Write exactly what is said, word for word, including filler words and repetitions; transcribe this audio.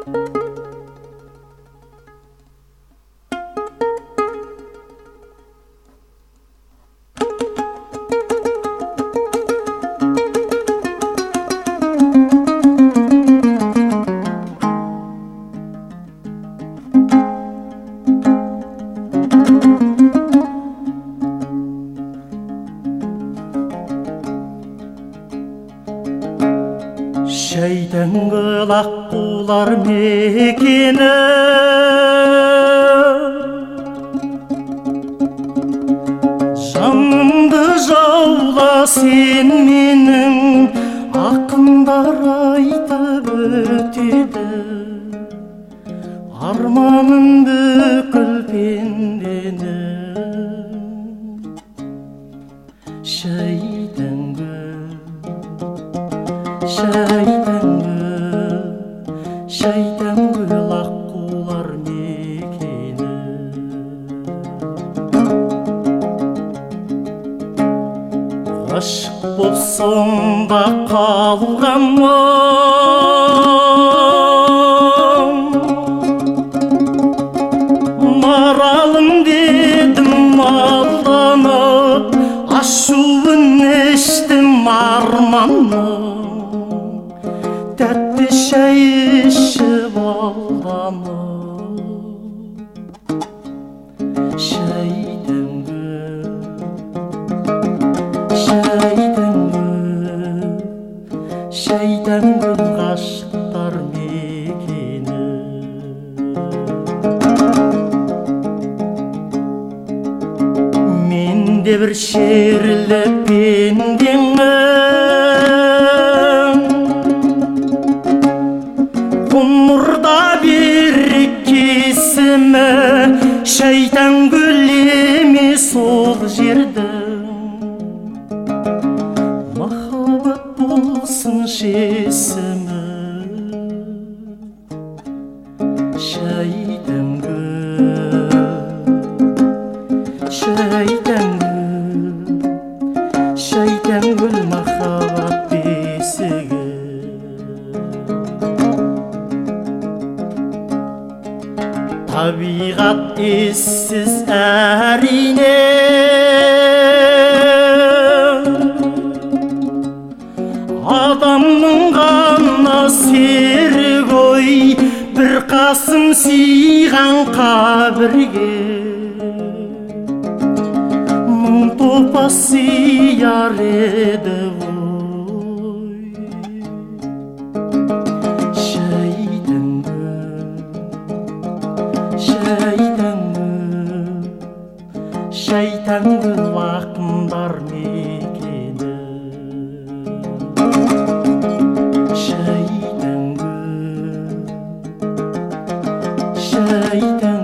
Шәйдәңгіл аққулар мекені, жанымды жаула сен менің, ақындар айтып өтеді арманым бүкіл пенденің. Шәйдәңгіл, шәйдәңгіл, шәйдәңгіл аққулар мекені. Ғашық боп сонда қалғаным, маралым дедім алданып, ашуын іштім арманның, тәтті шәй ішіп алданып. Шәйдәңгіл, шәйдәңгіл, шәйдәңгіл ғашықтар мекені. Мен де бір шерлі пендемін, ғұмырда берекесімі, шәйдәңгіл емес ол жердің. Махаббат болсын шесімі. Шәйдәңгіл, шәйдәңгіл, шәйдәңгіл махаббат бесігі. Табиғат ессіз әрине, адамның ғана серік ой, бір қасым сыйған қабірге мың топас сыяр еді ғой. Шәйдәңгіл, шәйдәңгіл, шәйдәңгіл ақындар мекені. Шәйдәңгіл, шәйдәңгіл,